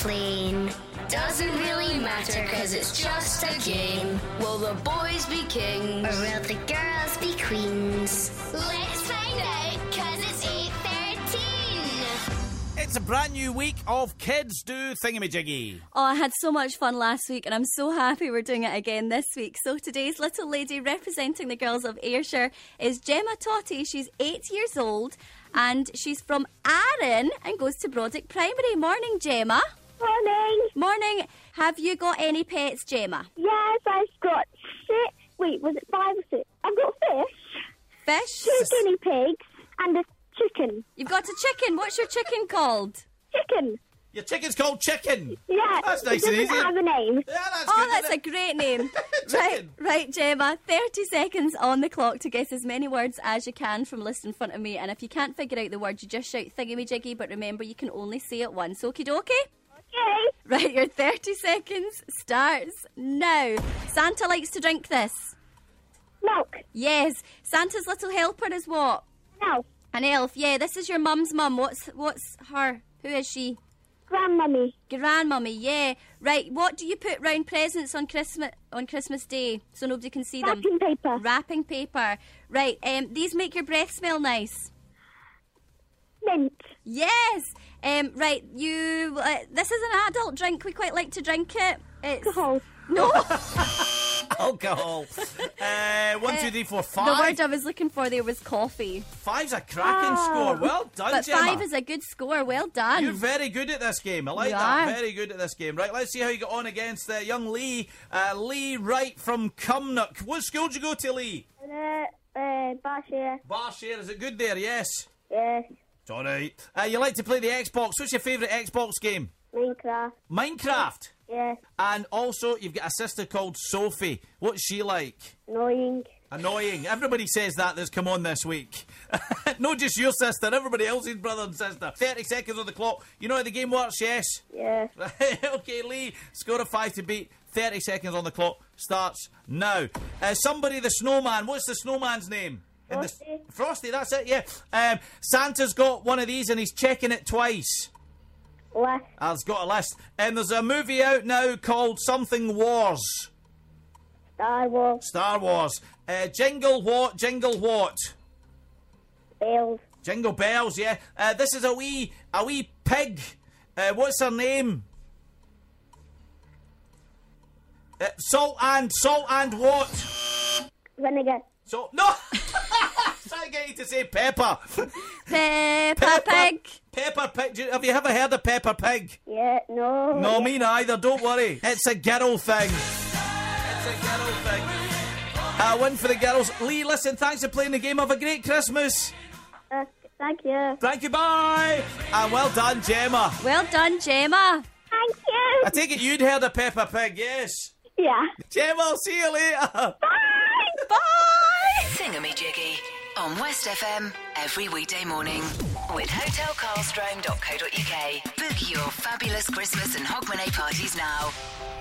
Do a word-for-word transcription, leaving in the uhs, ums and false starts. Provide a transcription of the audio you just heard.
explain. Doesn't really matter cause it's just a game. Will the boys be kings? Or will the girls be queens? Let's find out cause it's eight thirteen. It's a brand new week of Kids Do Thingamajiggy. Oh, I had so much fun last week and I'm so happy we're doing it again this week. So today's little lady representing the girls of Ayrshire is Gemma Totty. She's eight years old and she's from Arran and goes to Brodick Primary. Morning, Gemma. Morning. Morning. Have you got any pets, Gemma? Yes, I've got six. Wait, was it five or six? I've got fish, Fish? two guinea pigs, and a chicken. You've got a chicken. What's your chicken called? Chicken. Your chicken's called Chicken. Yeah. That's nice it and doesn't easy. have a name. Yeah, that's Oh, good, that's isn't a great name. it? Right, Chicken. right, Gemma. thirty seconds on the clock to guess as many words as you can from the list in front of me. And if you can't figure out the word, you just shout thingamajiggy. But remember, you can only say it once. Okie dokie? Okay. Right, your thirty seconds starts now. Santa likes to drink this. Milk. Yes. Santa's little helper is what? No. An elf. Yeah, this is your mum's mum. What's what's her? Who is she? Grandmummy. Grandmummy, yeah. Right, what do you put round presents on Christmas on Christmas Day so nobody can see them? Wrapping paper. Wrapping paper. Right, um, these make your breath smell nice. Mint. Yes. Um, right, you. Uh, this is an adult drink. We quite like to drink it. It's Alcohol. no. Alcohol. uh, one, two, three, four, five. The word I was looking for there was coffee. Five's a cracking Oh. score. Well done, But Gemma. five is a good score. Well done. You're very good at this game. I like You that. are. Very good at this game. Right, let's see how you get on against uh, young Lee. Uh, Lee Wright from Cumnock. What school did you go to, Lee? Uh, uh, Bashir. Barshare. Is it good there? Yes. Yes. It's all right. Uh, you like to play the Xbox. What's your favourite Xbox game? Minecraft. Minecraft. Yes. And also, you've got a sister called Sophie. What's she like? Annoying. Annoying. Everybody says that that's come on this week. Not just your sister, everybody else's brother and sister. thirty seconds on the clock. You know how the game works, yes? Yes. Right, okay, Lee. Score of five to beat. thirty seconds on the clock. Starts now. Uh, somebody the snowman. What's the snowman's name? In the- Frosty. Frosty, that's it, yeah. Um, Santa's got one of these and he's checking it twice. Left. I've got a list. And there's a movie out now called Something Wars. Star Wars. Star Wars. Uh, jingle what? Jingle what? Bells. Jingle bells, yeah. Uh, this is a wee, a wee pig. Uh, what's her name? Uh, salt and, salt and what? Vinegar. So no. Trying to get you to say pepper. Peppa Pig. Pepper Pig. Do you- Have you ever heard of Pepper Pig? Yeah. No. No, me neither. Don't worry. It's a girl thing. It's a girl thing. A win for the girls. Lee, listen, thanks for playing the game. Have a great Christmas. Uh, thank you. Thank you, bye. And well done, Gemma. Well done, Gemma. Thank you. I take it you'd heard of Peppa Pig, yes? Yeah. Gemma, I'll see you later. Bye. Bye. Thingamajiggy on West F M every weekday morning with hotel carlstrom dot co dot uk. Book your fabulous Christmas and Hogmanay parties now.